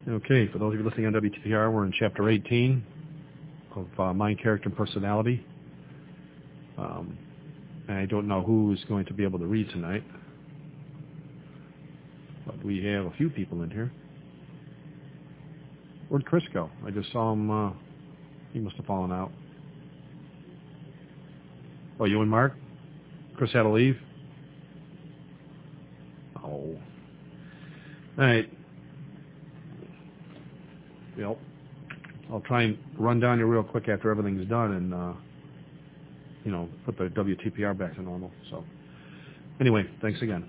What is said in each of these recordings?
Okay, for those of you listening on WTPR, we're in Chapter 18 of Mind, Character, and Personality. I don't know who is going to be able to read tonight, but we have a few people in here. Where'd Chris go? I just saw him. He must have fallen out. Oh, you and Mark? Chris had to leave? Oh. All right. Well, I'll try and run down here real quick after everything's done and, put the WTPR back to normal. So, anyway, thanks again.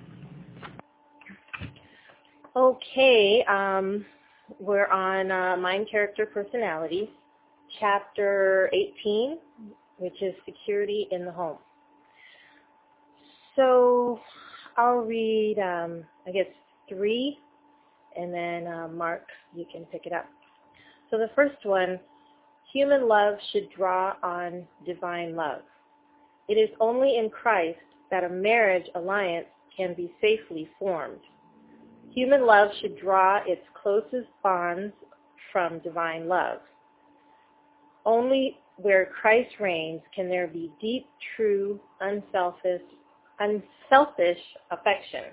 Okay, we're on Mind, Character, Personality, Chapter 18, which is Security in the Home. So I'll read, 3, and then Mark, you can pick it up. So the first one, human love should draw on divine love. It is only in Christ that a marriage alliance can be safely formed. Human love should draw its closest bonds from divine love. Only where Christ reigns can there be deep, true, unselfish affection.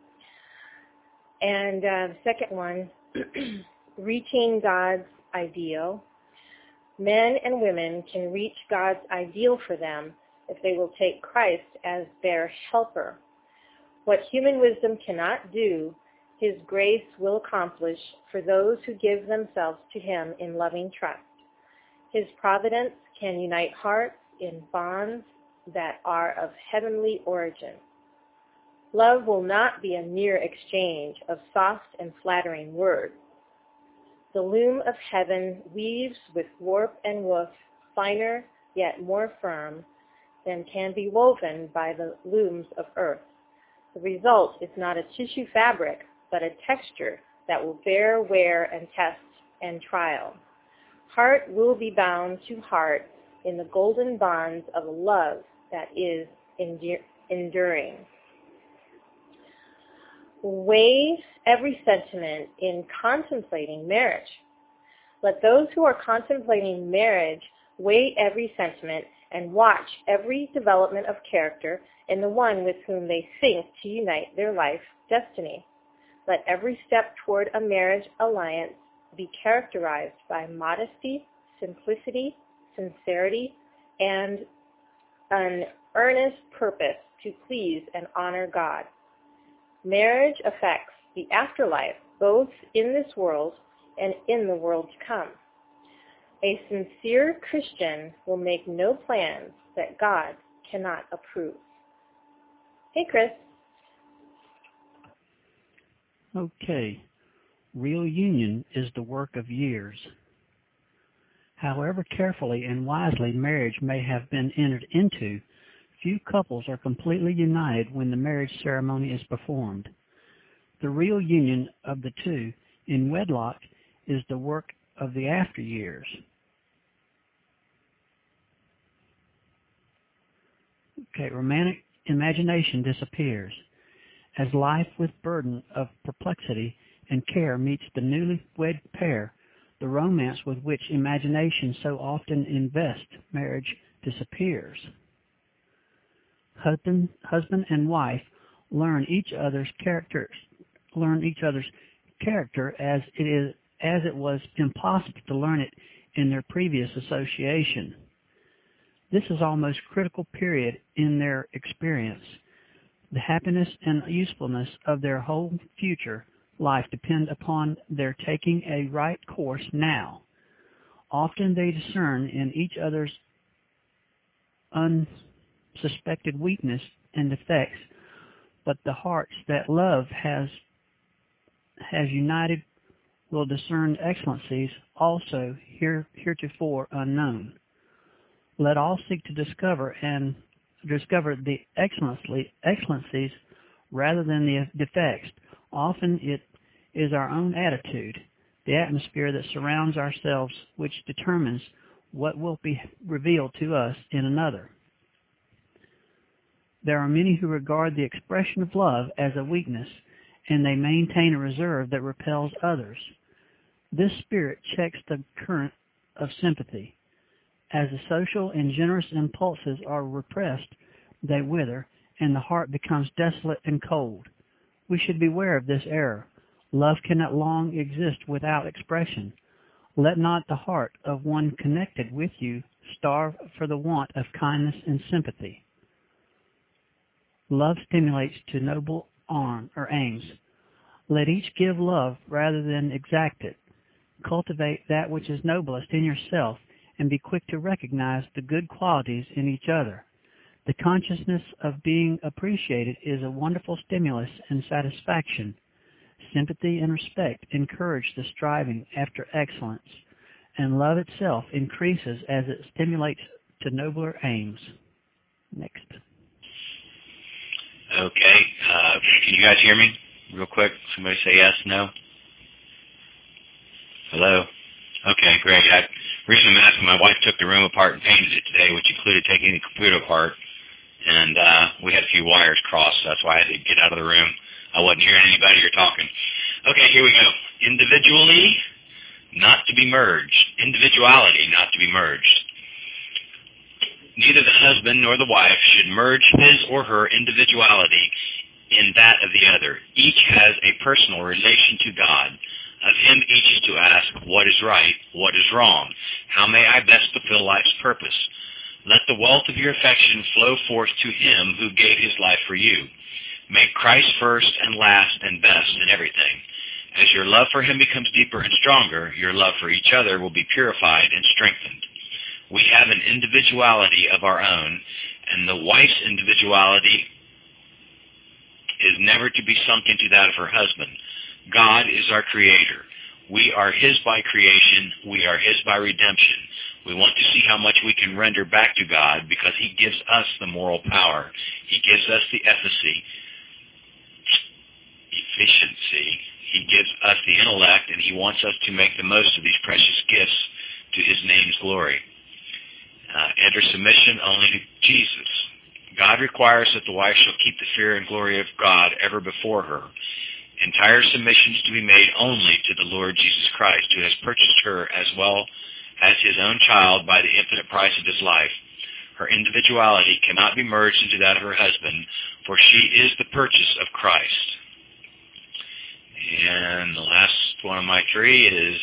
And the second one, reaching God's ideal. Men and women can reach God's ideal for them if they will take Christ as their helper. What human wisdom cannot do, His grace will accomplish for those who give themselves to Him in loving trust. His providence can unite hearts in bonds that are of heavenly origin. Love will not be a mere exchange of soft and flattering words. The loom of heaven weaves with warp and woof, finer yet more firm than can be woven by the looms of earth. The result is not a tissue fabric, but a texture that will bear wear and test and trial. Heart will be bound to heart in the golden bonds of a love that is enduring. Weigh every sentiment in contemplating marriage. Let those who are contemplating marriage weigh every sentiment and watch every development of character in the one with whom they think to unite their life destiny. Let every step toward a marriage alliance be characterized by modesty, simplicity, sincerity, and an earnest purpose to please and honor God. Marriage affects the afterlife, both in this world and in the world to come. A sincere Christian will make no plans that God cannot approve. Hey, Chris. Okay. Real union is the work of years. However carefully and wisely marriage may have been entered into, few couples are completely united when the marriage ceremony is performed. The real union of the two in wedlock is the work of the after years. Okay, romantic imagination disappears. As life with burden of perplexity and care meets the newly wed pair, the romance with which imagination so often invests marriage disappears. Husband and wife learn each other's character as it was impossible to learn it in their previous association. This is almost critical period in their experience. The happiness and usefulness of their whole future life depend upon their taking a right course now. Often they discern in each other's unsuspected weakness and defects, but the hearts that love has united will discern excellencies also heretofore unknown. Let all seek to discover the excellencies rather than the defects. Often it is our own attitude, the atmosphere that surrounds ourselves, which determines what will be revealed to us in another. There are many who regard the expression of love as a weakness, and they maintain a reserve that repels others. This spirit checks the current of sympathy. As the social and generous impulses are repressed, they wither, and the heart becomes desolate and cold. We should beware of this error. Love cannot long exist without expression. Let not the heart of one connected with you starve for the want of kindness and sympathy. Love stimulates to noble aims. Let each give love rather than exact it. Cultivate that which is noblest in yourself, and be quick to recognize the good qualities in each other. The consciousness of being appreciated is a wonderful stimulus and satisfaction. Sympathy and respect encourage the striving after excellence, and love itself increases as it stimulates to nobler aims. Next. Okay. Can you guys hear me real quick? Somebody say yes, no? Hello? Okay, great. The reason I'm asking, my wife took the room apart and painted it today, which included taking the computer apart, and we had a few wires crossed, so that's why I had to get out of the room. I wasn't hearing anybody or talking. Okay, here we go. Individually, not to be merged. Individuality, not to be merged. Neither the husband nor the wife should merge his or her individuality in that of the other. Each has a personal relation to God. Of him each is to ask, what is right, what is wrong? How may I best fulfill life's purpose? Let the wealth of your affection flow forth to him who gave his life for you. Make Christ first and last and best in everything. As your love for him becomes deeper and stronger, your love for each other will be purified and strengthened. We have an individuality of our own, and the wife's individuality is never to be sunk into that of her husband. God is our creator. We are his by creation. We are his by redemption. We want to see how much we can render back to God because he gives us the moral power. He gives us the efficiency. He gives us the intellect, and he wants us to make the most of these precious gifts to his name's glory. Enter submission only to Jesus. God requires that the wife shall keep the fear and glory of God ever before her. Entire submission is to be made only to the Lord Jesus Christ, who has purchased her as well as his own child by the infinite price of his life. Her individuality cannot be merged into that of her husband, for she is the purchase of Christ. And the last one of my three is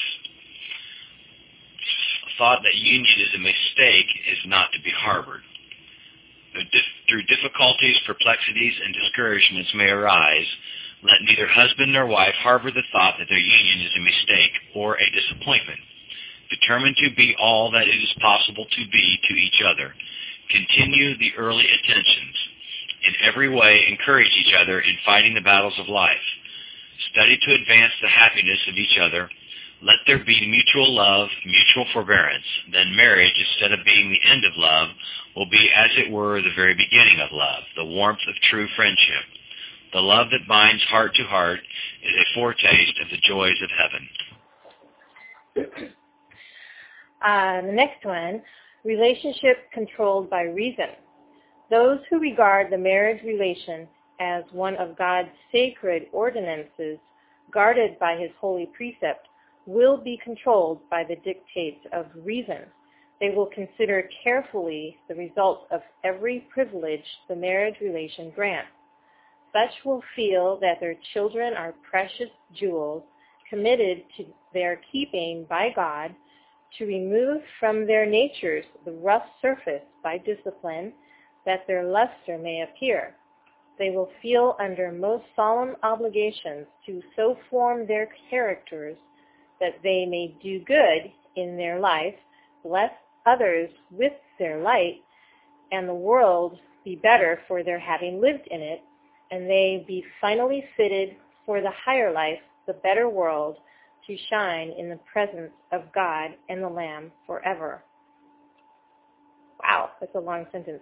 thought that union is a mistake is not to be harbored. Through difficulties, perplexities, and discouragements may arise, let neither husband nor wife harbor the thought that their union is a mistake or a disappointment. Determined to be all that it is possible to be to each other. Continue the early attentions. In every way, encourage each other in fighting the battles of life. Study to advance the happiness of each other. Let there be mutual love, mutual forbearance. Then marriage, instead of being the end of love, will be, as it were, the very beginning of love, the warmth of true friendship. The love that binds heart to heart is a foretaste of the joys of heaven. The next one, relationship controlled by reason. Those who regard the marriage relation as one of God's sacred ordinances, guarded by his holy precept, will be controlled by the dictates of reason. They will consider carefully the results of every privilege the marriage relation grants. Such will feel that their children are precious jewels committed to their keeping by God, to remove from their natures the rough surface by discipline, that their luster may appear. They will feel under most solemn obligations to so form their characters that they may do good in their life, bless others with their light, and the world be better for their having lived in it, and they be finally fitted for the higher life, the better world, to shine in the presence of God and the Lamb forever. Wow, that's a long sentence.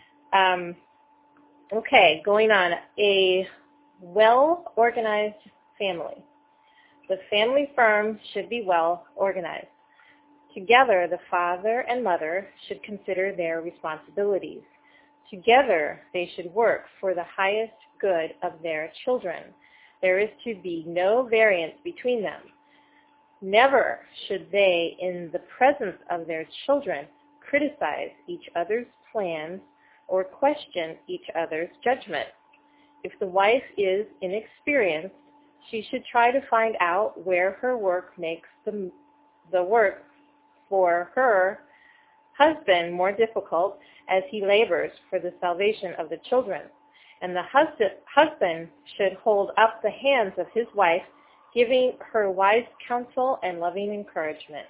Okay, going on. A well-organized family. The family firm should be well organized. Together, the father and mother should consider their responsibilities. Together, they should work for the highest good of their children. There is to be no variance between them. Never should they, in the presence of their children, criticize each other's plans or question each other's judgment. If the wife is inexperienced, she should try to find out where her work makes the work for her husband more difficult as he labors for the salvation of the children. And the husband should hold up the hands of his wife, giving her wise counsel and loving encouragement.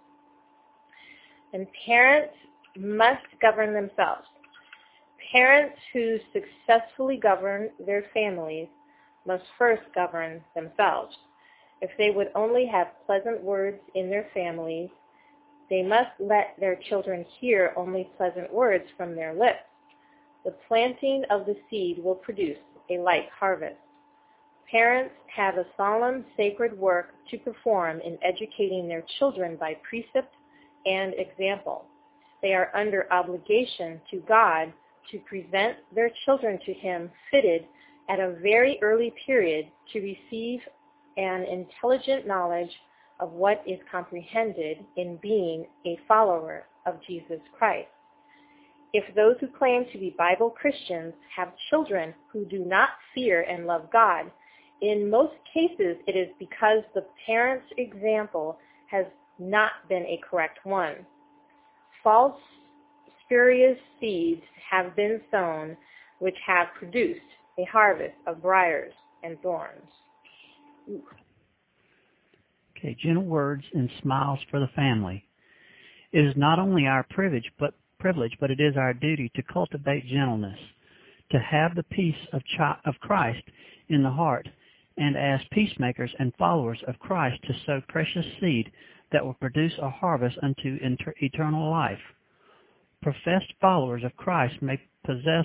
And parents must govern themselves. Parents who successfully govern their families must first govern themselves. If they would only have pleasant words in their families, they must let their children hear only pleasant words from their lips. The planting of the seed will produce a like harvest. Parents have a solemn, sacred work to perform in educating their children by precept and example. They are under obligation to God to present their children to Him fitted at a very early period to receive an intelligent knowledge of what is comprehended in being a follower of Jesus Christ. If those who claim to be Bible Christians have children who do not fear and love God, in most cases it is because the parents' example has not been a correct one. False, spurious seeds have been sown which have produced a harvest of briars and thorns. Ooh. Okay, gentle words and smiles for the family. It is not only our privilege, but it is our duty to cultivate gentleness, to have the peace of Christ in the heart, and as peacemakers and followers of Christ to sow precious seed that will produce a harvest unto eternal life. Professed followers of Christ may possess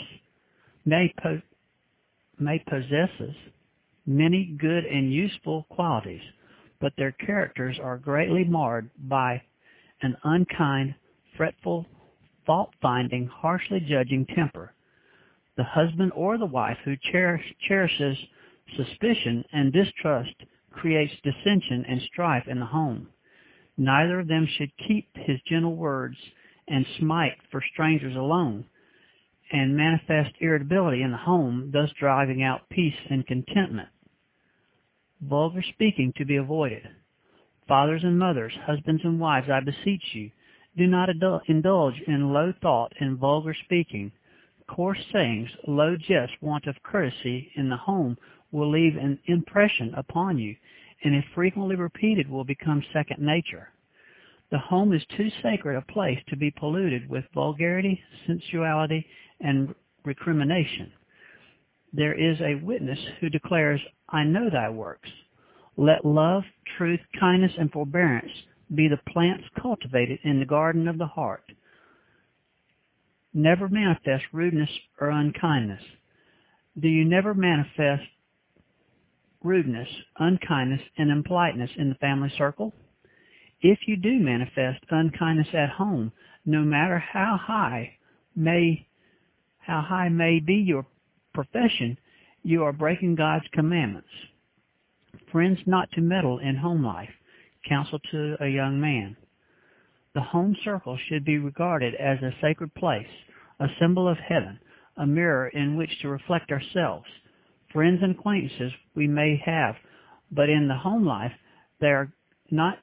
many good and useful qualities, but their characters are greatly marred by an unkind, fretful, fault-finding, harshly judging temper. The husband or the wife who cherishes suspicion and distrust creates dissension and strife in the home. Neither of them should keep his gentle words and smite for strangers alone, and manifest irritability in the home, thus driving out peace and contentment. Vulgar speaking to be avoided. Fathers and mothers, husbands and wives, I beseech you, do not indulge in low thought and vulgar speaking. Coarse sayings, low jests, want of courtesy in the home will leave an impression upon you, and if frequently repeated will become second nature. The home is too sacred a place to be polluted with vulgarity, sensuality, and recrimination. There is a witness who declares, I know thy works. Let love, truth, kindness, and forbearance be the plants cultivated in the garden of the heart. Never manifest rudeness or unkindness. Do you never manifest rudeness, unkindness, and impoliteness in the family circle? If you do manifest unkindness at home, no matter how high may be your profession, you are breaking God's commandments. Friends not to meddle in home life. Counsel to a young man. The home circle should be regarded as a sacred place, a symbol of heaven, a mirror in which to reflect ourselves. Friends and acquaintances we may have, but in the home life they are not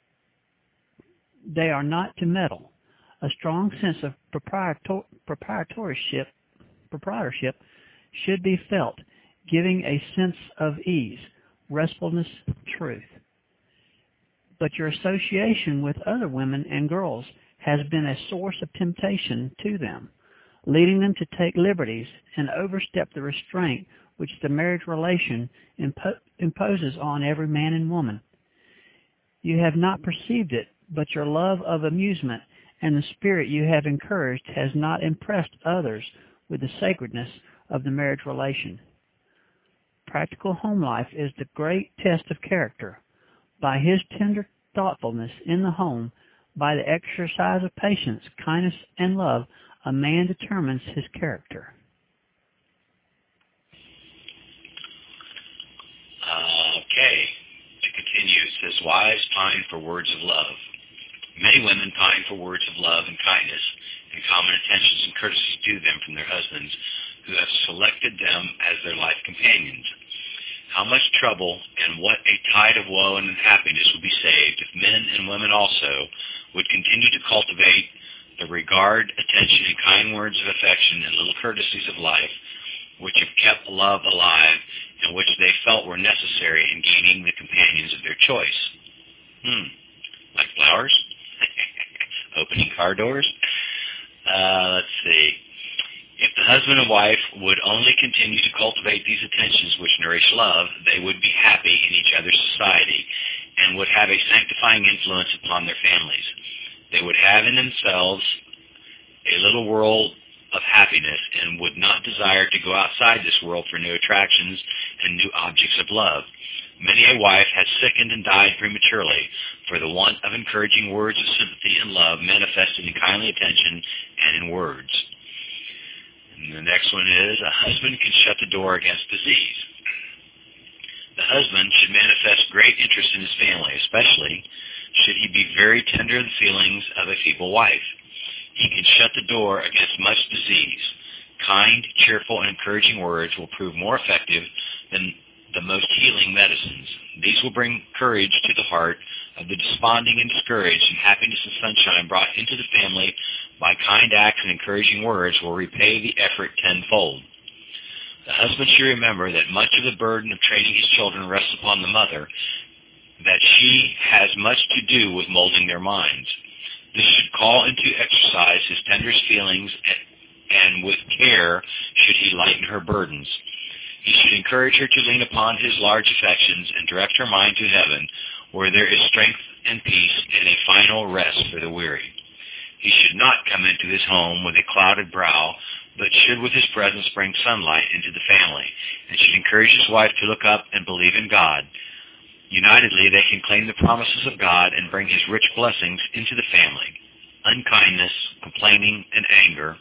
to meddle. A strong sense of proprietorship should be felt, giving a sense of ease, restfulness, truth. But your association with other women and girls has been a source of temptation to them, leading them to take liberties and overstep the restraint which the marriage relation imposes on every man and woman. You have not perceived it, but your love of amusement and the spirit you have encouraged has not impressed others with the sacredness of the marriage relation. Practical home life is the great test of character. By his tender thoughtfulness in the home, by the exercise of patience, kindness, and love, a man determines his character. Okay. To continues, says, wives pine for words of love. Many women pine for words of love and kindness and common attentions and courtesies due them from their husbands who have selected them as their life companions. How much trouble and what a tide of woe and unhappiness would be saved if men and women also would continue to cultivate the regard, attention, and kind words of affection and little courtesies of life which have kept love alive and which they felt were necessary in gaining the companions of their choice. Like flowers? Opening car doors? Let's see. If the husband and wife would only continue to cultivate these attentions which nourish love, they would be happy in each other's society and would have a sanctifying influence upon their families. They would have in themselves a little world of happiness and would not desire to go outside this world for new attractions and new objects of love. Many a wife has sickened and died prematurely for the want of encouraging words of sympathy and love manifested in kindly attention and in words. And the next one is, a husband can shut the door against disease. The husband should manifest great interest in his family, especially should he be very tender in the feelings of a feeble wife. He can shut the door against much disease. Kind, cheerful, and encouraging words will prove more effective than the most healing medicines. These will bring courage to the heart of the desponding and discouraged, and happiness and sunshine brought into the family by kind acts and encouraging words will repay the effort tenfold. The husband should remember that much of the burden of training his children rests upon the mother, that she has much to do with molding their minds. This should call into exercise his tenderest feelings, and with care should he lighten her burdens. He should encourage her to lean upon his large affections and direct her mind to heaven, where there is strength and peace and a final rest for the weary. He should not come into his home with a clouded brow, but should with his presence bring sunlight into the family, and should encourage his wife to look up and believe in God. Unitedly, they can claim the promises of God and bring his rich blessings into the family. Unkindness, complaining, and anger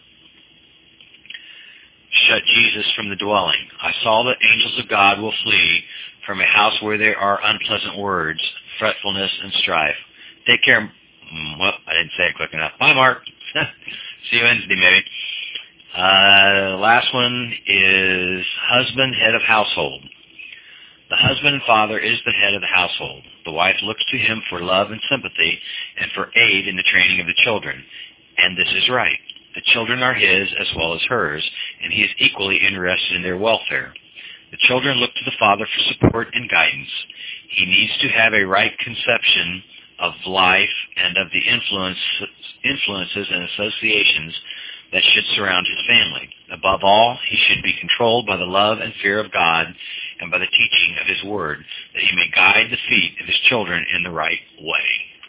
shut Jesus from the dwelling. I saw that angels of God will flee from a house where there are unpleasant words, fretfulness, and strife. Take care. Well, I didn't say it quick enough. Bye, Mark. See you Wednesday, maybe. Last one is husband, head of household. The husband and father is the head of the household. The wife looks to him for love and sympathy and for aid in the training of the children. And this is right. The children are his as well as hers, and he is equally interested in their welfare. The children look to the father for support and guidance. He needs to have a right conception of life and of the influences and associations that should surround his family. Above all, he should be controlled by the love and fear of God and by the teaching of his word, that he may guide the feet of his children in the right way.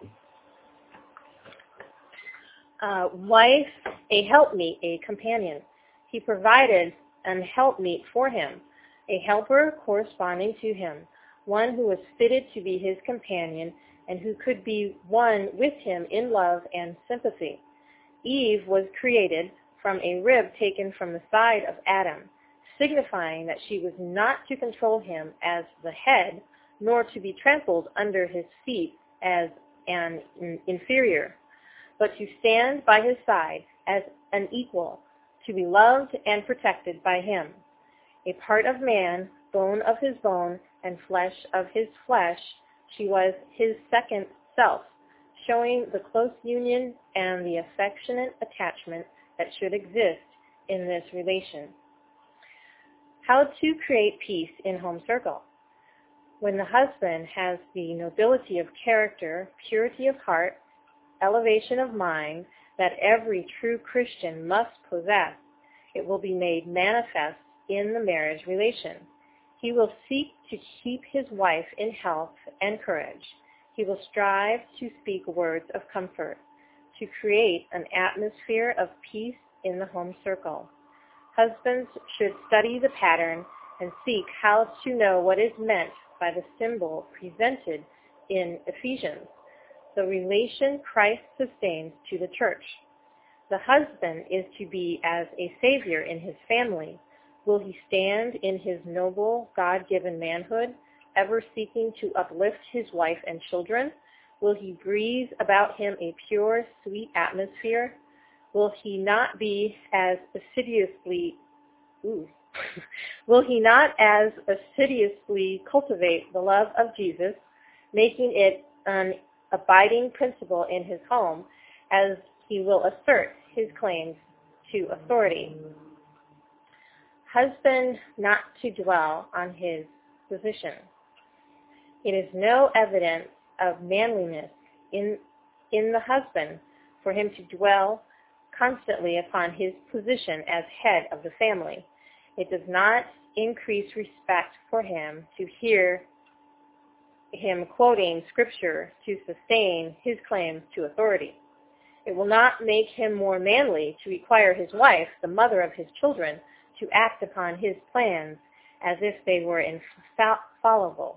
Wife, a helpmeet, a companion. He provided an helpmeet for him, a helper corresponding to him, one who was fitted to be his companion and who could be one with him in love and sympathy. Eve was created from a rib taken from the side of Adam, signifying that she was not to control him as the head, nor to be trampled under his feet as an inferior, but to stand by his side as an equal, to be loved and protected by him. A part of man, bone of his bone, and flesh of his flesh, she was his second self, showing the close union and the affectionate attachment that should exist in this relation. How to create peace in home circle. When the husband has the nobility of character, purity of heart, elevation of mind that every true Christian must possess, it will be made manifest in the marriage relation. He will seek to keep his wife in health and courage. He will strive to speak words of comfort, to create an atmosphere of peace in the home circle. Husbands should study the pattern and seek how to know what is meant by the symbol presented in Ephesians, the relation Christ sustains to the church. The husband is to be as a savior in his family. Will he stand in his noble, God-given manhood, ever seeking to uplift his wife and children? Will he breathe about him a pure, sweet atmosphere? Will he not be as assiduously cultivate the love of Jesus, making it an abiding principle in his home, as he will assert his claims to authority? Husband not to dwell on his position. It is no evidence of manliness in the husband for him to dwell constantly upon his position as head of the family. It does not increase respect for him to hear him quoting scripture to sustain his claims to authority. It will not make him more manly to require his wife, the mother of his children, to act upon his plans as if they were infallible.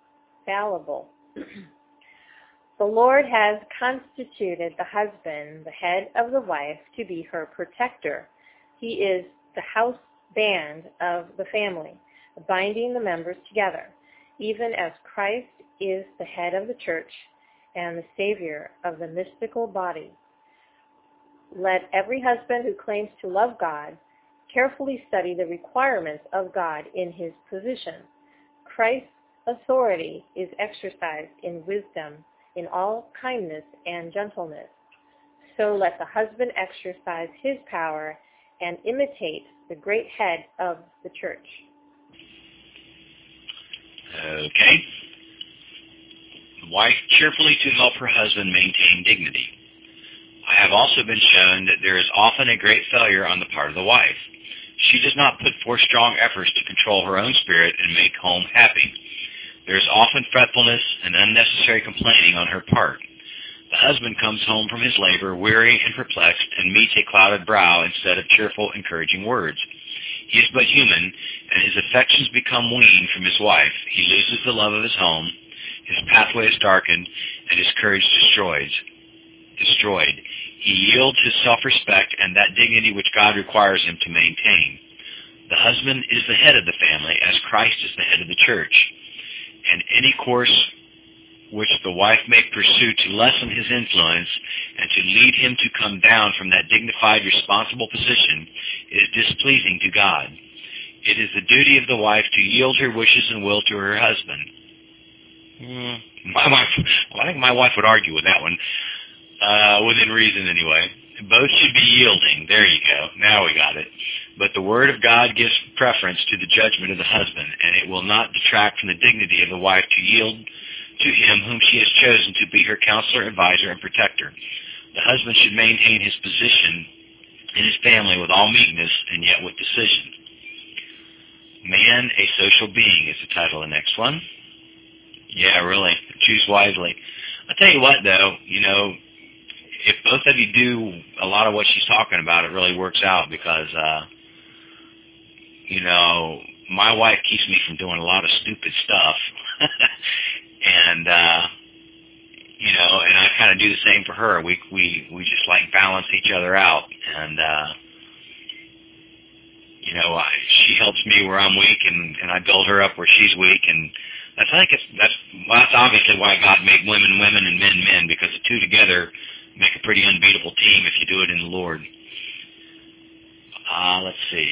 The Lord has constituted the husband, the head of the wife, to be her protector. He is the house band of the family, binding the members together, even as Christ is the head of the church and the Savior of the mystical body. Let every husband who claims to love God carefully study the requirements of God in his position. Christ's authority is exercised in wisdom, in all kindness and gentleness. So let the husband exercise his power and imitate the great head of the church. Okay. Wife cheerfully to help her husband maintain dignity. I have also been shown that there is often a great failure on the part of the wife. She does not put forth strong efforts to control her own spirit and make home happy. There is often fretfulness and unnecessary complaining on her part. The husband comes home from his labor weary and perplexed and meets a clouded brow instead of cheerful, encouraging words. He is but human, and his affections become weaned from his wife. He loses the love of his home, his pathway is darkened, and his courage destroyed. He yields his self-respect and that dignity which God requires him to maintain. The husband is the head of the family, as Christ is the head of the church. And any course which the wife may pursue to lessen his influence and to lead him to come down from that dignified, responsible position is displeasing to God. It is the duty of the wife to yield her wishes and will to her husband. I think my wife would argue with that one, within reason anyway. Both should be yielding. There you go. Now we got it. But the Word of God gives preference to the judgment of the husband, and it will not detract from the dignity of the wife to yield to him whom she has chosen to be her counselor, advisor, and protector. The husband should maintain his position in his family with all meekness and yet with decision. Man, a social being is the title of the next one. Yeah, really. Choose wisely. I'll tell you what, though, if both of you do a lot of what she's talking about, it really works out because, my wife keeps me from doing a lot of stupid stuff. And I kind of do the same for her. We just balance each other out. And, she helps me where I'm weak and I build her up where she's weak. And that's obviously why God made women women and men men, because the two together make a pretty unbeatable team if you do it in the Lord. Let's see.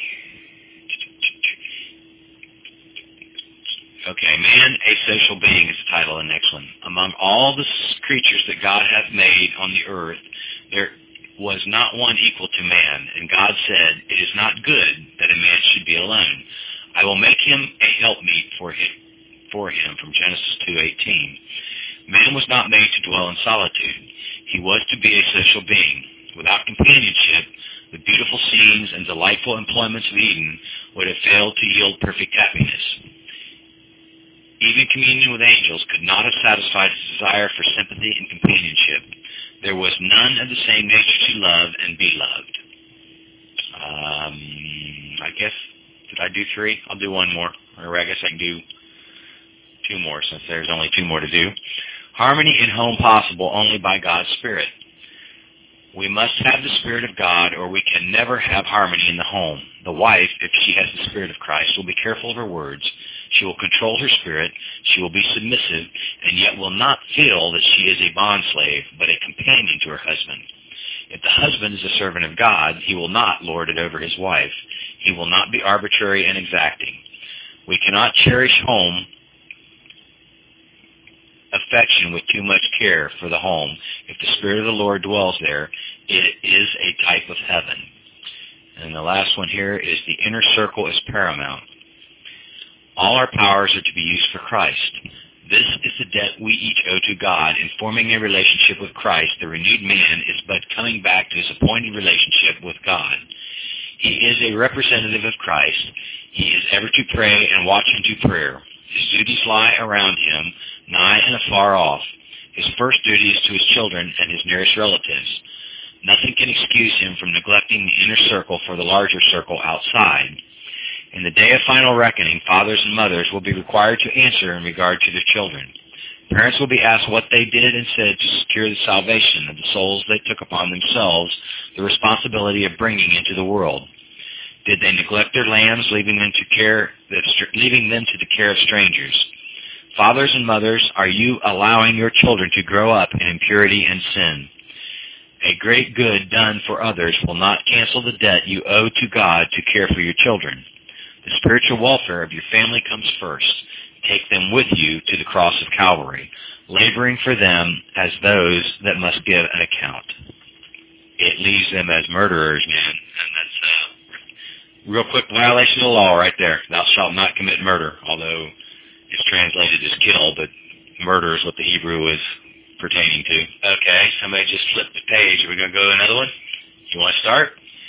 Okay, man, a social being is the title of the next one. Among all the creatures that God hath made on the earth, there was not one equal to man. And God said, it is not good that a man should be alone. I will make him a helpmeet for him, from Genesis 2:18. Man was not made to dwell in solitude. He was to be a social being. Without companionship, the beautiful scenes and delightful employments of Eden would have failed to yield perfect happiness. Even communion with angels could not have satisfied his desire for sympathy and companionship. There was none of the same nature to love and be loved. I guess, did I do 3? I'll do 1 more. Or I guess I can do 2 more since there's only 2 more to do. Harmony in home possible only by God's Spirit. We must have the Spirit of God or we can never have harmony in the home. The wife, if she has the Spirit of Christ, will be careful of her words. She will control her spirit. She will be submissive, and yet will not feel that she is a bondslave, but a companion to her husband. If the husband is a servant of God, he will not lord it over his wife. He will not be arbitrary and exacting. We cannot cherish home affection with too much care for the home. If the Spirit of the Lord dwells there, it is a type of heaven. And the last one here is the inner circle is paramount. All our powers are to be used for Christ. This is the debt we each owe to God. In forming a relationship with Christ, the renewed man is but coming back to his appointed relationship with God. He is a representative of Christ. He is ever to pray and watch unto prayer. His duties lie around him, nigh and afar off. His first duty is to his children and his nearest relatives. Nothing can excuse him from neglecting the inner circle for the larger circle outside. In the day of final reckoning, fathers and mothers will be required to answer in regard to their children. Parents will be asked what they did and said to secure the salvation of the souls they took upon themselves the responsibility of bringing into the world. Did they neglect their lambs, leaving them to the care of strangers? Fathers and mothers, are you allowing your children to grow up in impurity and sin? A great good done for others will not cancel the debt you owe to God to care for your children. The spiritual welfare of your family comes first. Take them with you to the cross of Calvary, laboring for them as those that must give an account. It leaves them as murderers, man, and that's a real quick violation of the law right there. Thou shalt not commit murder, although it's translated as kill, but murder is what the Hebrew is pertaining to. Okay, somebody just flipped the page. Are we going to go to another one? You want to start?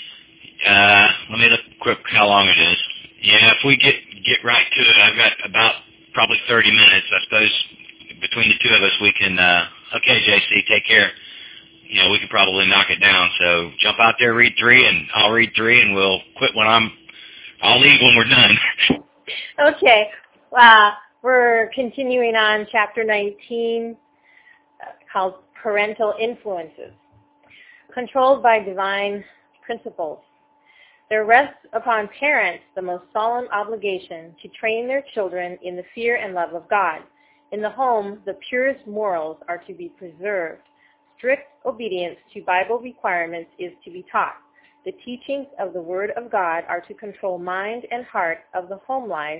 Let me look quick how long it is. Yeah, if we get right to it, I've got about probably 30 minutes. I suppose between the two of us we can, okay, JC, take care. You know, we can probably knock it down. So jump out there, read 3, and I'll read 3, and we'll quit I'll leave when we're done. Okay. We're continuing on chapter 19, called Parental Influences. Controlled by divine principles. There rests upon parents the most solemn obligation to train their children in the fear and love of God. In the home, the purest morals are to be preserved. Strict obedience to Bible requirements is to be taught. The teachings of the Word of God are to control mind and heart of the home life.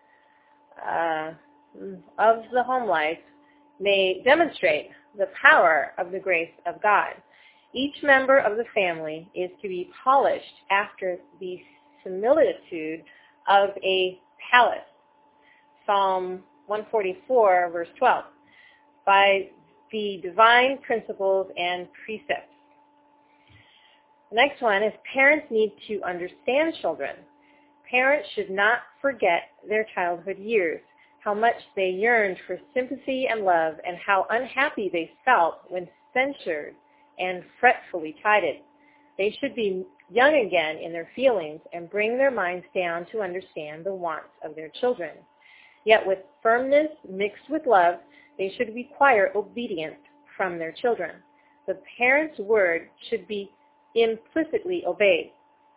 May demonstrate the power of the grace of God. Each member of the family is to be polished after the similitude of a palace. Psalm 144, verse 12. By the divine principles and precepts. The next one is parents need to understand children. Parents should not forget their childhood years, how much they yearned for sympathy and love, and how unhappy they felt when censured and fretfully chided. They should be young again in their feelings and bring their minds down to understand the wants of their children. Yet with firmness mixed with love, they should require obedience from their children. The parent's word should be implicitly obeyed.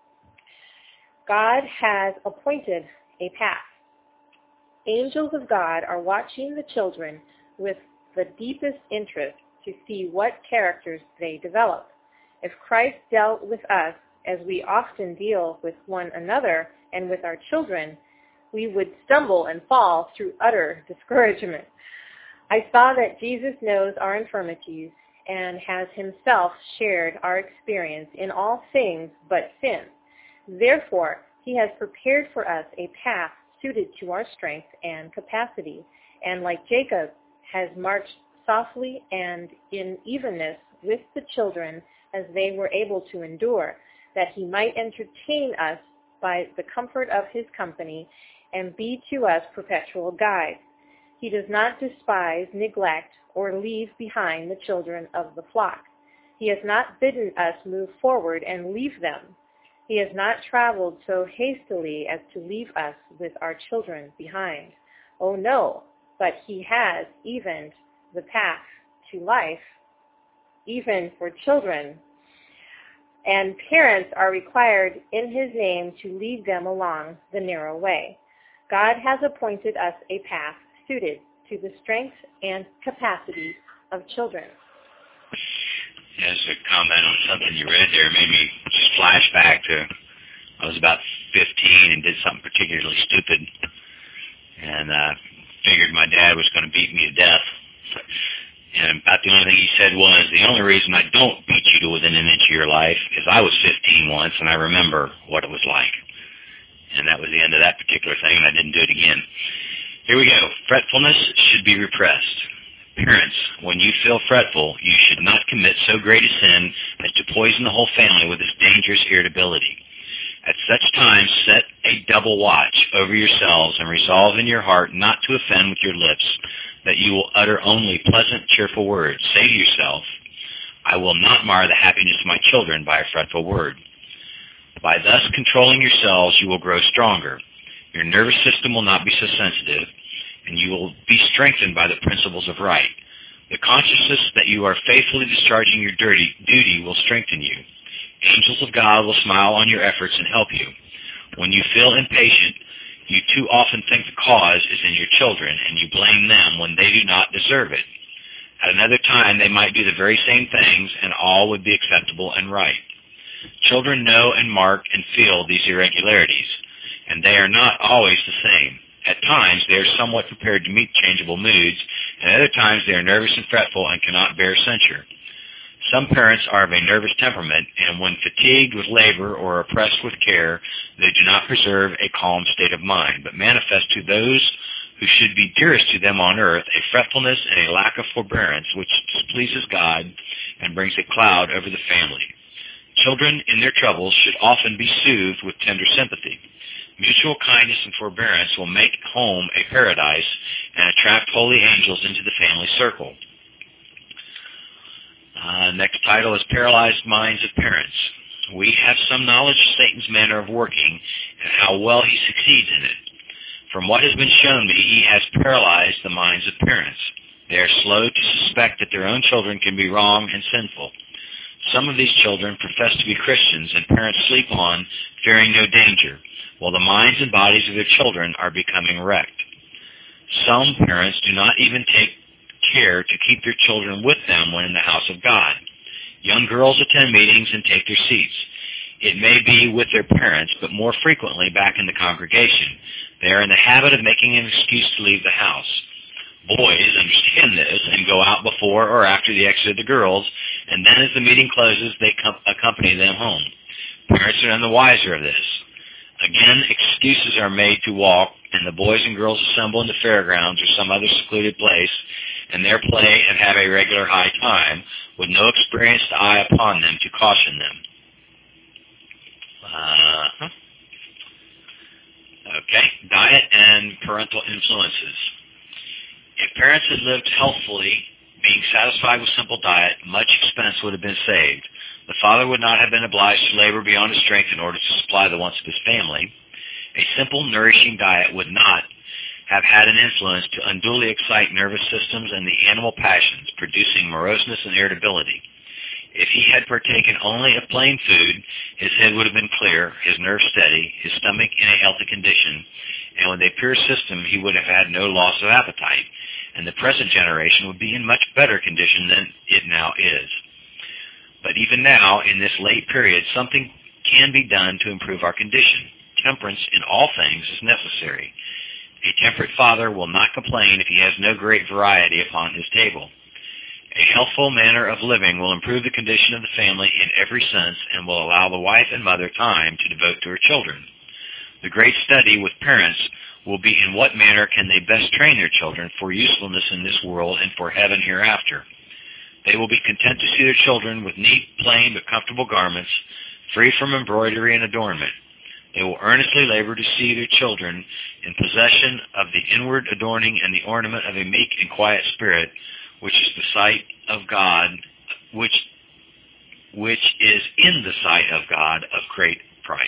God has appointed a path. Angels of God are watching the children with the deepest interest to see what characters they develop. If Christ dealt with us as we often deal with one another and with our children, we would stumble and fall through utter discouragement. I saw that Jesus knows our infirmities and has himself shared our experience in all things but sin. Therefore, he has prepared for us a path suited to our strength and capacity, and like Jacob, has marched softly and in evenness with the children as they were able to endure, that he might entertain us by the comfort of his company and be to us perpetual guide. He does not despise, neglect, or leave behind the children of the flock. He has not bidden us move forward and leave them. He has not traveled so hastily as to leave us with our children behind. Oh no, but he has evened the path to life, even for children. And parents are required in his name to lead them along the narrow way. God has appointed us a path suited to the strength and capacity of children. As a comment on something you read there, made me just flash back to I was about 15 and did something particularly stupid, and figured my dad was going to beat me to death. And about the only thing he said was, the only reason I don't beat you to within an inch of your life is I was 15 once, and I remember what it was like. And that was the end of that particular thing, and I didn't do it again. Here we go. Fretfulness should be repressed. Parents, when you feel fretful, you should not commit so great a sin as to poison the whole family with this dangerous irritability. At such times, set a double watch over yourselves and resolve in your heart not to offend with your lips, that you will utter only pleasant, cheerful words. Say to yourself, I will not mar the happiness of my children by a fretful word. By thus controlling yourselves, you will grow stronger. Your nervous system will not be so sensitive, and you will be strengthened by the principles of right. The consciousness that you are faithfully discharging your duty will strengthen you. Angels of God will smile on your efforts and help you. When you feel impatient, you too often think the cause is in your children, and you blame them when they do not deserve it. At another time, they might do the very same things, and all would be acceptable and right. Children know and mark and feel these irregularities, and they are not always the same. At times, they are somewhat prepared to meet changeable moods, and at other times they are nervous and fretful and cannot bear censure. Some parents are of a nervous temperament, and when fatigued with labor or oppressed with care, they do not preserve a calm state of mind, but manifest to those who should be dearest to them on earth a fretfulness and a lack of forbearance which displeases God and brings a cloud over the family. Children in their troubles should often be soothed with tender sympathy. Mutual kindness and forbearance will make home a paradise and attract holy angels into the family circle. Next title is Paralyzed Minds of Parents. We have some knowledge of Satan's manner of working and how well he succeeds in it. From what has been shown me, he has paralyzed the minds of parents. They are slow to suspect that their own children can be wrong and sinful. Some of these children profess to be Christians, and parents sleep on, fearing no danger, while the minds and bodies of their children are becoming wrecked. Some parents do not even take care to keep their children with them when in the house of God. Young girls attend meetings and take their seats. It may be with their parents, but more frequently back in the congregation. They are in the habit of making an excuse to leave the house. Boys understand this and go out before or after the exit of the girls, and then as the meeting closes, they accompany them home. Parents are none the wiser of this. Again, excuses are made to walk, and the boys and girls assemble in the fairgrounds or some other secluded place, and there play and have a regular high time, with no experienced eye upon them to caution them. Okay, diet and parental influences. If parents had lived healthfully, being satisfied with simple diet, much expense would have been saved. The father would not have been obliged to labor beyond his strength in order to supply the wants of his family. A simple, nourishing diet would not have had an influence to unduly excite nervous systems and the animal passions, producing moroseness and irritability. If he had partaken only of plain food, his head would have been clear, his nerves steady, his stomach in a healthy condition, and with a pure system he would have had no loss of appetite, and the present generation would be in much better condition than it now is. But even now, in this late period, something can be done to improve our condition. Temperance in all things is necessary. A temperate father will not complain if he has no great variety upon his table. A healthful manner of living will improve the condition of the family in every sense and will allow the wife and mother time to devote to her children. The great study with parents will be in what manner can they best train their children for usefulness in this world and for heaven hereafter. They will be content to see their children with neat, plain, but comfortable garments, free from embroidery and adornment. They will earnestly labor to see their children in possession of the inward adorning and the ornament of a meek and quiet spirit, which is the sight of God, which is in the sight of God of great price.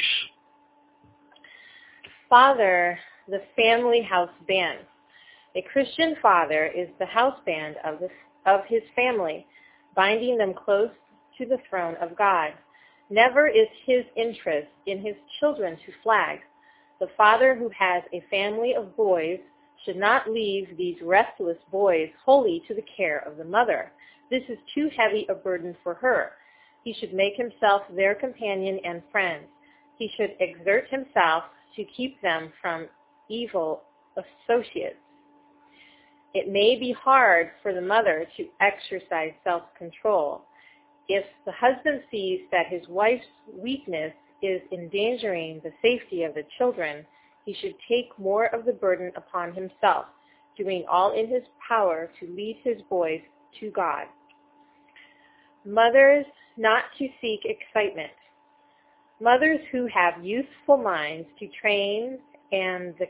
Father, the family house band. A Christian father is the house band of his family, binding them close to the throne of God. Never is his interest in his children to flag. The father who has a family of boys should not leave these restless boys wholly to the care of the mother. This is too heavy a burden for her. He should make himself their companion and friend. He should exert himself to keep them from evil associates. It may be hard for the mother to exercise self-control. If the husband sees that his wife's weakness is endangering the safety of the children, he should take more of the burden upon himself, doing all in his power to lead his boys to God. Mothers not to seek excitement. Mothers who have youthful minds to train and the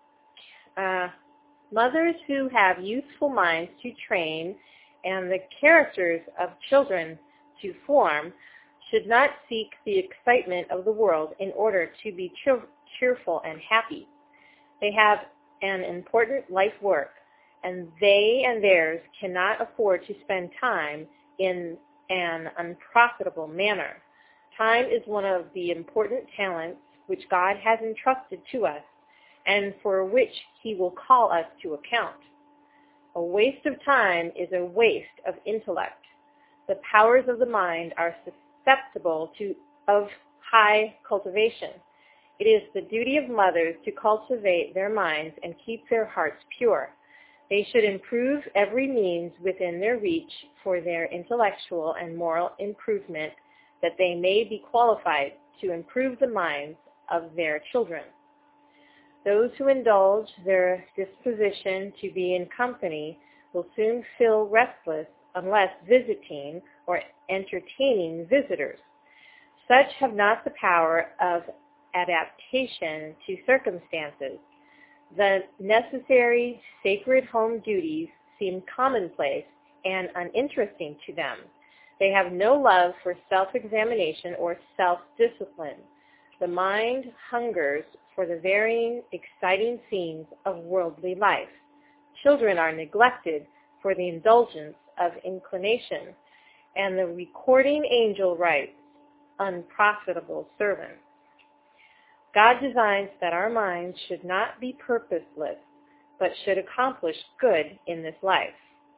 characters of children to form should not seek the excitement of the world in order to be cheerful and happy. They have an important life work, and they and theirs cannot afford to spend time in an unprofitable manner. Time is one of the important talents which God has entrusted to us, and for which he will call us to account. A waste of time is a waste of intellect. The powers of the mind are susceptible of high cultivation. It is the duty of mothers to cultivate their minds and keep their hearts pure. They should improve every means within their reach for their intellectual and moral improvement, that they may be qualified to improve the minds of their children. Those who indulge their disposition to be in company will soon feel restless unless visiting or entertaining visitors. Such have not the power of adaptation to circumstances. The necessary sacred home duties seem commonplace and uninteresting to them. They have no love for self-examination or self-discipline. The mind hungers for the varying, exciting scenes of worldly life. Children are neglected for the indulgence of inclination, and the recording angel writes, unprofitable servants. God designs that our minds should not be purposeless, but should accomplish good in this life.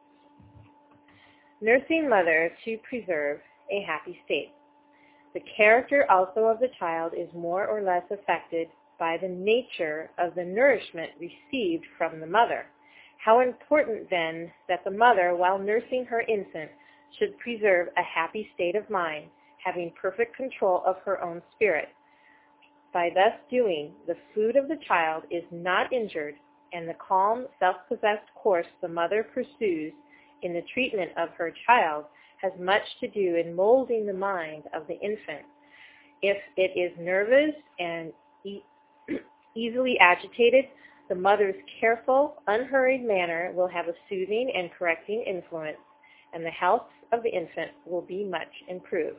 Nursing mother to preserve a happy state. The character also of the child is more or less affected by the nature of the nourishment received from the mother. How important then that the mother, while nursing her infant, should preserve a happy state of mind, having perfect control of her own spirit. By thus doing, the food of the child is not injured, and the calm, self-possessed course the mother pursues in the treatment of her child has much to do in molding the mind of the infant. If it is nervous and easily agitated, the mother's careful, unhurried manner will have a soothing and correcting influence, and the health of the infant will be much improved.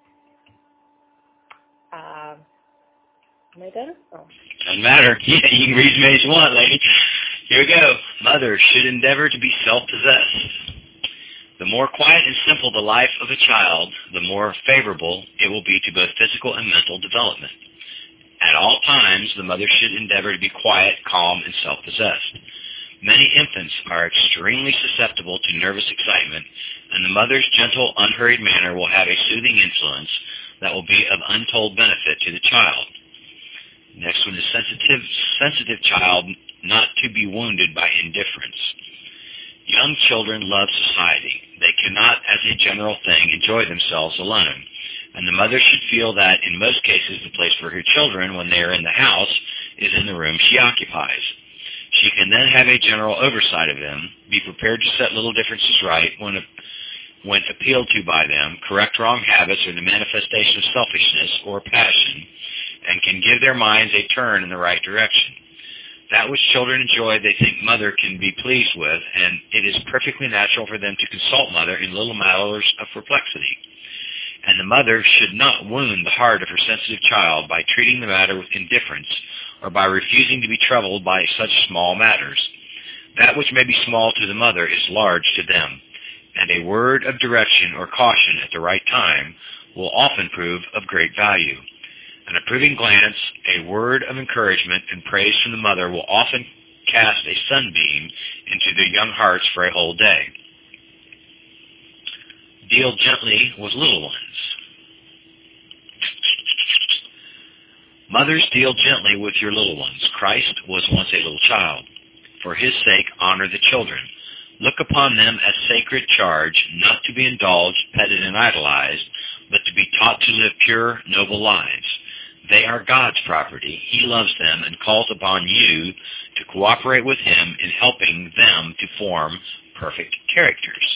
Am I done? Oh. Doesn't matter. Yeah, you can read as many as you want, lady. Here we go. Mothers should endeavor to be self-possessed. The more quiet and simple the life of a child, the more favorable it will be to both physical and mental development. At all times, the mother should endeavor to be quiet, calm, and self-possessed. Many infants are extremely susceptible to nervous excitement, and the mother's gentle, unhurried manner will have a soothing influence that will be of untold benefit to the child. Next one is sensitive child not to be wounded by indifference. Young children love society. They cannot, as a general thing, enjoy themselves alone, and the mother should feel that, in most cases, the place for her children when they are in the house is in the room she occupies. She can then have a general oversight of them, be prepared to set little differences right when appealed to by them, correct wrong habits or the manifestation of selfishness or passion, and can give their minds a turn in the right direction. That which children enjoy they think mother can be pleased with, and it is perfectly natural for them to consult mother in little matters of perplexity. And the mother should not wound the heart of her sensitive child by treating the matter with indifference or by refusing to be troubled by such small matters. That which may be small to the mother is large to them, and a word of direction or caution at the right time will often prove of great value. An approving glance, a word of encouragement and praise from the mother will often cast a sunbeam into their young hearts for a whole day. Deal gently with little ones. Mothers, deal gently with your little ones. Christ was once a little child. For his sake, honor the children. Look upon them as sacred charge, not to be indulged, petted, and idolized, but to be taught to live pure, noble lives. They are God's property. He loves them and calls upon you to cooperate with him in helping them to form perfect characters.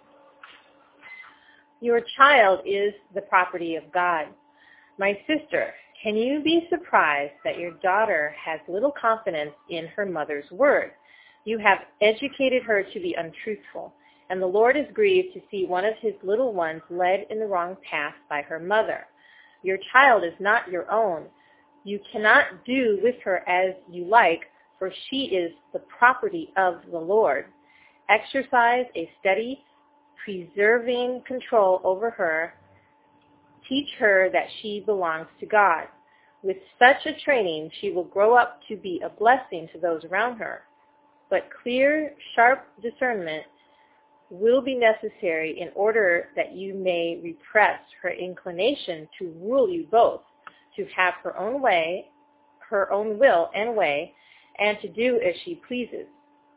Your child is the property of God. My sister, can you be surprised that your daughter has little confidence in her mother's word? You have educated her to be untruthful, and the Lord is grieved to see one of his little ones led in the wrong path by her mother. Your child is not your own. You cannot do with her as you like, for she is the property of the Lord. Exercise a steady, preserving control over her. Teach her that she belongs to God. With such a training, she will grow up to be a blessing to those around her. But clear, sharp discernment will be necessary in order that you may repress her inclination to rule you both, to have her own way, her own will and way, and to do as she pleases.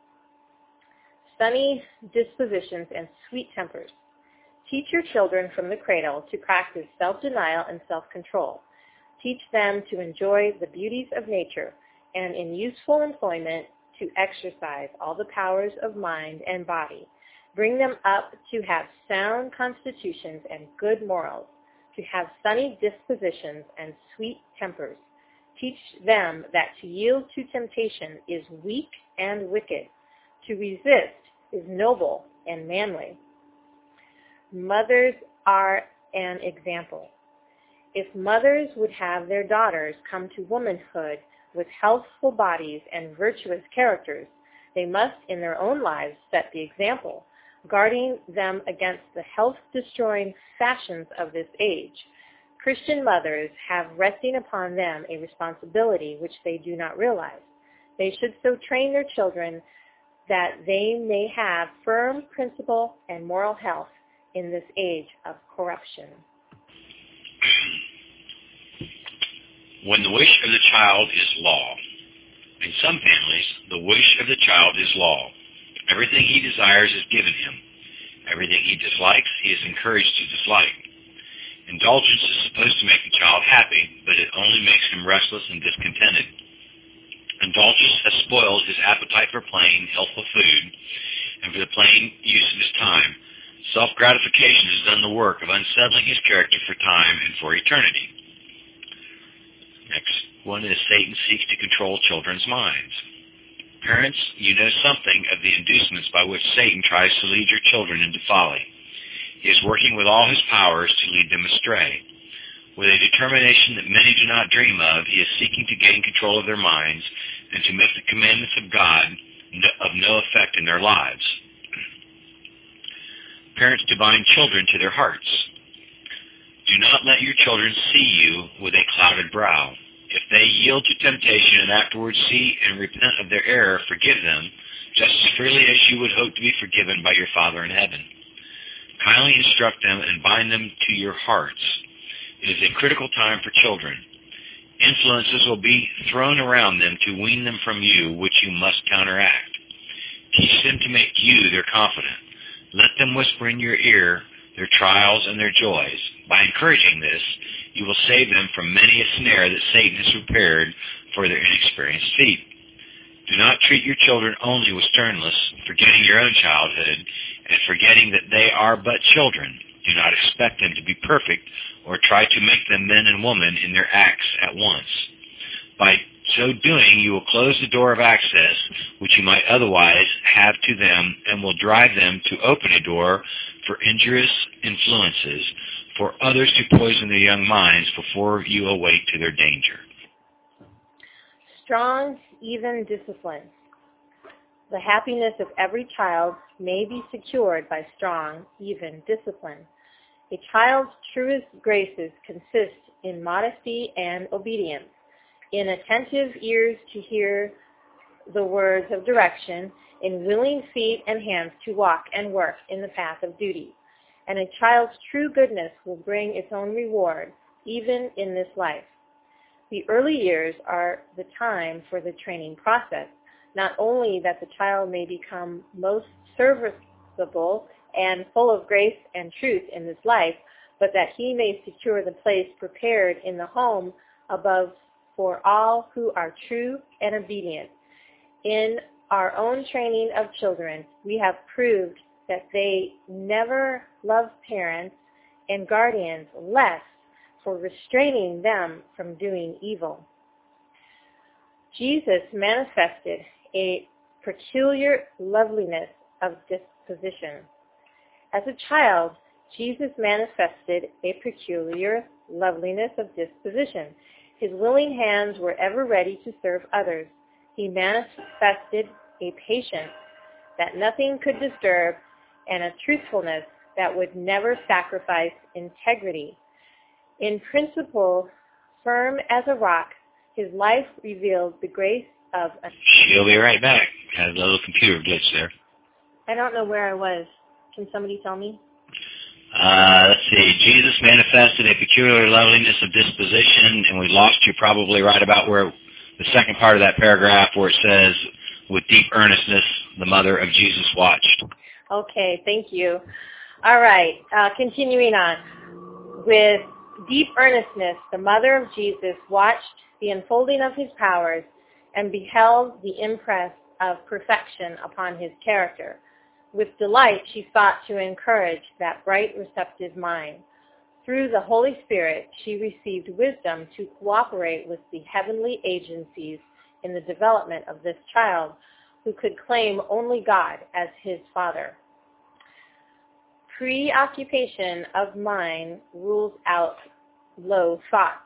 Sunny dispositions and sweet tempers. Teach your children from the cradle to practice self-denial and self-control. Teach them to enjoy the beauties of nature and in useful employment to exercise all the powers of mind and body. Bring them up to have sound constitutions and good morals, to have sunny dispositions and sweet tempers. Teach them that to yield to temptation is weak and wicked. To resist is noble and manly. Mothers are an example. If mothers would have their daughters come to womanhood with healthful bodies and virtuous characters, they must in their own lives set the example, guarding them against the health-destroying fashions of this age. Christian mothers have resting upon them a responsibility which they do not realize. They should so train their children that they may have firm principle and moral health in this age of corruption. When the wish of the child is law. In some families, the wish of the child is law. Everything he desires is given him. Everything he dislikes, he is encouraged to dislike. Indulgence is supposed to make the child happy, but it only makes him restless and discontented. Indulgence has spoiled his appetite for plain, healthful food and for the plain use of his time. Self-gratification has done the work of unsettling his character for time and for eternity. Next one is Satan seeks to control children's minds. Parents, you know something of the inducements by which Satan tries to lead your children into folly. He is working with all his powers to lead them astray. With a determination that many do not dream of, he is seeking to gain control of their minds and to make the commandments of God of no effect in their lives. Parents to bind children to their hearts. Do not let your children see you with a clouded brow. If they yield to temptation and afterwards see and repent of their error, forgive them, just as freely as you would hope to be forgiven by your Father in heaven. Kindly instruct them and bind them to your hearts. It is a critical time for children. Influences will be thrown around them to wean them from you, which you must counteract. Teach them to make you their confidant. Let them whisper in your ear their trials and their joys. By encouraging this, you will save them from many a snare that Satan has prepared for their inexperienced feet. Do not treat your children only with sternness, forgetting your own childhood, and forgetting that they are but children. Do not expect them to be perfect or try to make them men and women in their acts at once. By so doing, you will close the door of access which you might otherwise have to them and will drive them to open a door for injurious influences, for others to poison their young minds before you awake to their danger. Strong, even discipline. The happiness of every child may be secured by strong, even discipline. A child's truest graces consist in modesty and obedience, in attentive ears to hear the words of direction, in willing feet and hands to walk and work in the path of duty. And a child's true goodness will bring its own reward, even in this life. The early years are the time for the training process, not only that the child may become most serviceable and full of grace and truth in this life, but that he may secure the place prepared in the home above for all who are true and obedient. In our own training of children, we have proved that they never love parents and guardians less for restraining them from doing evil. Jesus manifested a peculiar loveliness of disposition. As a child, Jesus manifested a peculiar loveliness of disposition. His willing hands were ever ready to serve others. He manifested a patience that nothing could disturb and a truthfulness that would never sacrifice integrity. In principle, firm as a rock, his life revealed the grace of a... She'll be right back. Had a little computer glitch there. I don't know where I was. Can somebody tell me? Let's see. Jesus manifested a peculiar loveliness of disposition, and we lost you probably right about where the second part of that paragraph where it says, with deep earnestness, the mother of Jesus watched. Okay, thank you. All right, continuing on. With deep earnestness, the mother of Jesus watched the unfolding of his powers and beheld the impress of perfection upon his character. With delight, she sought to encourage that bright, receptive mind. Through the Holy Spirit, she received wisdom to cooperate with the heavenly agencies in the development of this child, who could claim only God as his father. Preoccupation of mind rules out low thoughts.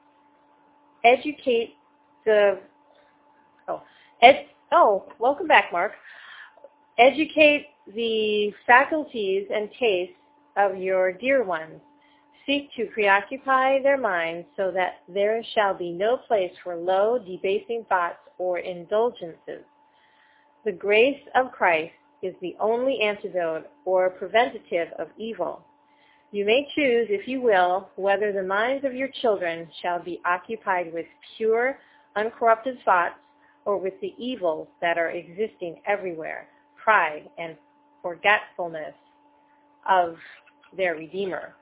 Welcome back, Mark. Educate the faculties and tastes of your dear ones. Seek to preoccupy their minds so that there shall be no place for low, debasing thoughts or indulgences. The grace of Christ is the only antidote or preventative of evil. You may choose, if you will, whether the minds of your children shall be occupied with pure, uncorrupted thoughts or with the evils that are existing everywhere, pride and forgetfulness of their Redeemer.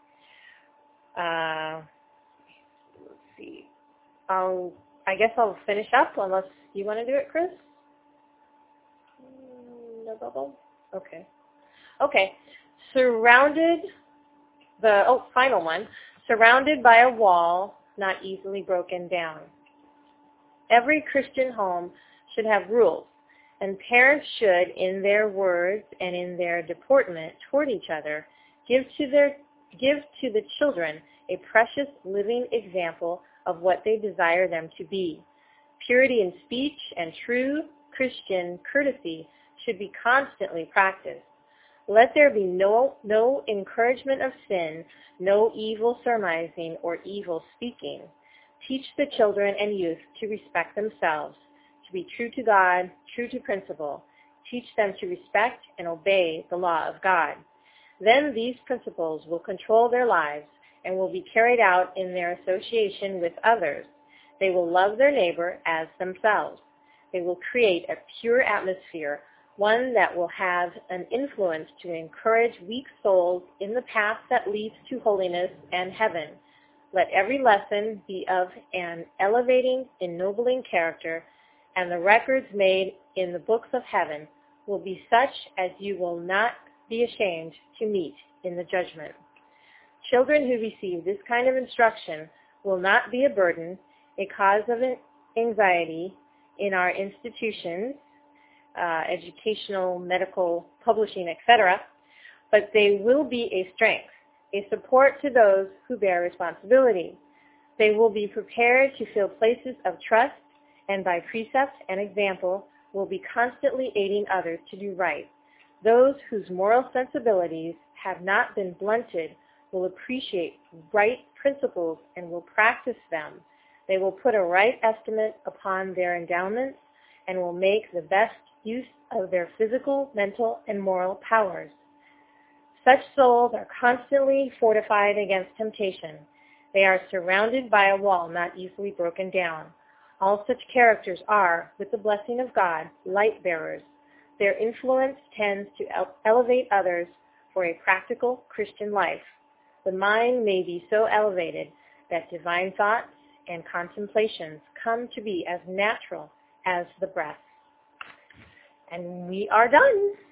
Let's see. I guess I'll finish up unless you want to do it, Chris? No bubble? Okay. Final one. Surrounded by a wall not easily broken down. Every Christian home should have rules, and parents should, in their words and in their deportment toward each other, give to the children a precious living example of what they desire them to be. Purity in speech and true Christian courtesy should be constantly practiced. Let there be no encouragement of sin, no evil surmising or evil speaking. Teach the children and youth to respect themselves, to be true to God, true to principle. Teach them to respect and obey the law of God. Then these principles will control their lives and will be carried out in their association with others. They will love their neighbor as themselves. They will create a pure atmosphere, one that will have an influence to encourage weak souls in the path that leads to holiness and heaven. Let every lesson be of an elevating, ennobling character, and the records made in the books of heaven will be such as you will not be ashamed to meet in the judgment. Children who receive this kind of instruction will not be a burden, a cause of anxiety in our institutions, educational, medical, publishing, etc., but they will be a strength, a support to those who bear responsibility. They will be prepared to fill places of trust, and by precept and example will be constantly aiding others to do right. Those whose moral sensibilities have not been blunted will appreciate right principles and will practice them. They will put a right estimate upon their endowments and will make the best use of their physical, mental, and moral powers. Such souls are constantly fortified against temptation. They are surrounded by a wall not easily broken down. All such characters are, with the blessing of God, light bearers. Their influence tends to elevate others for a practical Christian life. The mind may be so elevated that divine thoughts and contemplations come to be as natural as the breath. And we are done.